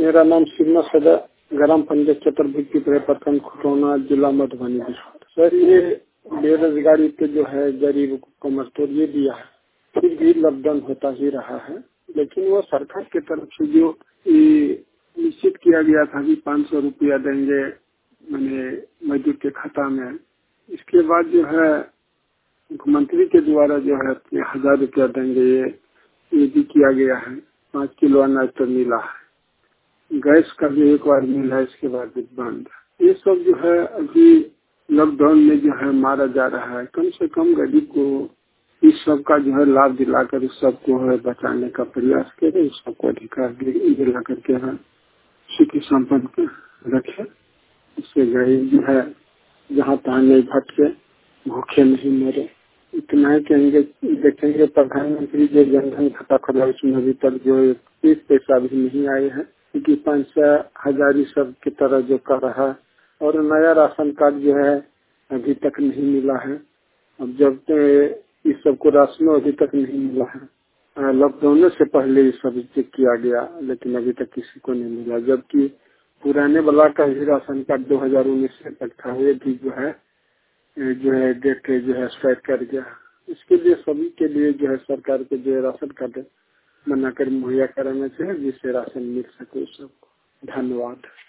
मेरा नाम शिवना सदा ग्राम पंचायत चतुर्भुज प्रखंड खुटौना जिला मधुबनी बिहार। सर ये बेरोजगारी पे जो है गरीब को मजदूर ये दिया है, फिर भी लॉकडाउन होता ही रहा है। लेकिन वो सरकार की तरफ से जो निश्चित किया गया था कि 500 रुपया देंगे मैंने मजदूर के खाता में, इसके बाद जो है मुख्यमंत्री के द्वारा जो है 1000 रुपया देंगे ये भी किया गया है। 5 किलो अनाज तो मिला है, गैस का भी एक बार मिला है, इसके बाद भी बंद। ये सब जो है अभी लॉकडाउन में जो है मारा जा रहा है। कम से कम गरीब को इस सब का जो है लाभ दिलाकर इस सबको है बचाने का प्रयास करें, इस सबको अधिकार दिला करके है सुखी संपन्न रखे। इससे गरीब जो है जहाँ तहाँ नहीं भटके, भूखे नहीं मरे। इतना ही कहेंगे। देखेंगे प्रधानमंत्री जो जनधन खाता खोला उसमें अभी तक जो 1 पैसा भी नहीं आए हैं, क्योंकि 5,000 सब की तरह जो कर रहा है। और नया राशन कार्ड जो है अभी तक नहीं मिला है। अब जब इस सबको राशन अभी तक नहीं मिला है, लॉकडाउन से पहले ये सब किया गया, लेकिन अभी तक किसी को नहीं मिला। जबकि पुराने वाला का ही राशन कार्ड 2019 से तक था, ये भी जो है डेट जो है एक्सपायर कर गया। इसके लिए सभी के लिए जो है सरकार को जो है राशन कार्ड बनाकर मुहैया कराना चाहिए, जिससे राशन मिल सके सबको। धन्यवाद।